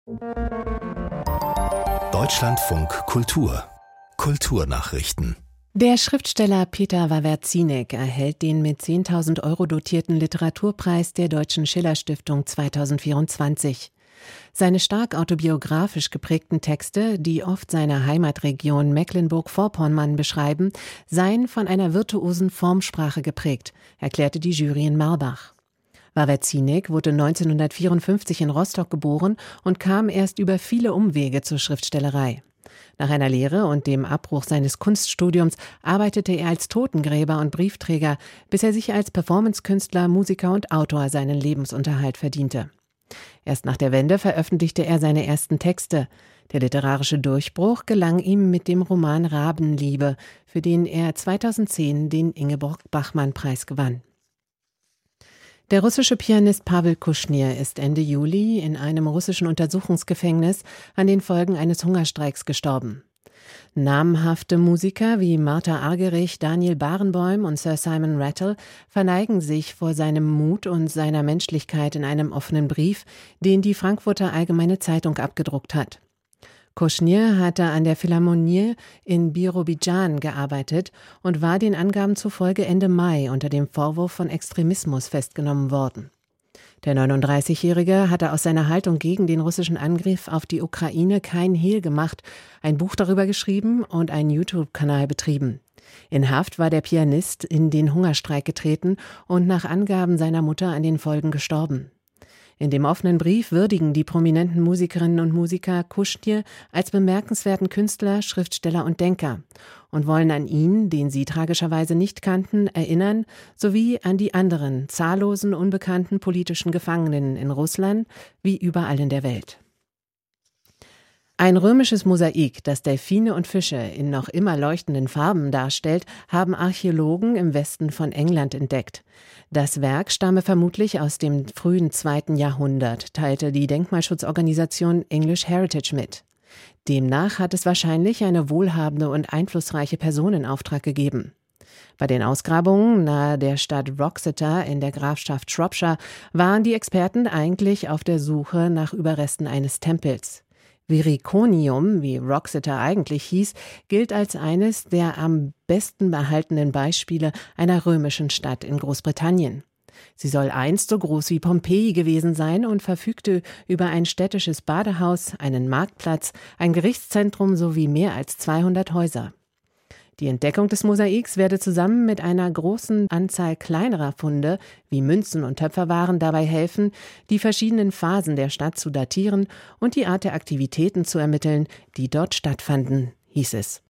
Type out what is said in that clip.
Deutschlandfunk Kultur Kulturnachrichten. Der Schriftsteller Peter Wawrzynek erhält den mit 10.000 € dotierten Literaturpreis der Deutschen Schiller-Stiftung 2024. Seine stark autobiografisch geprägten Texte, die oft seine Heimatregion Mecklenburg-Vorpommern beschreiben, seien von einer virtuosen Formsprache geprägt, erklärte die Jury in Marbach. Wawrzynek wurde 1954 in Rostock geboren und kam erst über viele Umwege zur Schriftstellerei. Nach einer Lehre und dem Abbruch seines Kunststudiums arbeitete er als Totengräber und Briefträger, bis er sich als Performancekünstler, Musiker und Autor seinen Lebensunterhalt verdiente. Erst nach der Wende veröffentlichte er seine ersten Texte. Der literarische Durchbruch gelang ihm mit dem Roman Rabenliebe, für den er 2010 den Ingeborg-Bachmann-Preis gewann. Der russische Pianist Pawel Kuschnir ist Ende Juli in einem russischen Untersuchungsgefängnis an den Folgen eines Hungerstreiks gestorben. Namhafte Musiker wie Martha Argerich, Daniel Barenboim und Sir Simon Rattle verneigen sich vor seinem Mut und seiner Menschlichkeit in einem offenen Brief, den die Frankfurter Allgemeine Zeitung abgedruckt hat. Kuschnir hatte an der Philharmonie in Birobidschan gearbeitet und war den Angaben zufolge Ende Mai unter dem Vorwurf von Extremismus festgenommen worden. Der 39-Jährige hatte aus seiner Haltung gegen den russischen Angriff auf die Ukraine kein Hehl gemacht, ein Buch darüber geschrieben und einen YouTube-Kanal betrieben. In Haft war der Pianist in den Hungerstreik getreten und nach Angaben seiner Mutter an den Folgen gestorben. In dem offenen Brief würdigen die prominenten Musikerinnen und Musiker Kuschnir als bemerkenswerten Künstler, Schriftsteller und Denker und wollen an ihn, den sie tragischerweise nicht kannten, erinnern, sowie an die anderen zahllosen unbekannten politischen Gefangenen in Russland wie überall in der Welt. Ein römisches Mosaik, das Delfine und Fische in noch immer leuchtenden Farben darstellt, haben Archäologen im Westen von England entdeckt. Das Werk stamme vermutlich aus dem frühen 2. Jahrhundert, teilte die Denkmalschutzorganisation English Heritage mit. Demnach hat es wahrscheinlich eine wohlhabende und einflussreiche Person in Auftrag gegeben. Bei den Ausgrabungen nahe der Stadt Wroxeter in der Grafschaft Shropshire waren die Experten eigentlich auf der Suche nach Überresten eines Tempels. Viriconium, wie Wroxeter eigentlich hieß, gilt als eines der am besten erhaltenen Beispiele einer römischen Stadt in Großbritannien. Sie soll einst so groß wie Pompeji gewesen sein und verfügte über ein städtisches Badehaus, einen Marktplatz, ein Gerichtszentrum sowie mehr als 200 Häuser. Die Entdeckung des Mosaiks werde zusammen mit einer großen Anzahl kleinerer Funde wie Münzen und Töpferwaren dabei helfen, die verschiedenen Phasen der Stadt zu datieren und die Art der Aktivitäten zu ermitteln, die dort stattfanden, hieß es.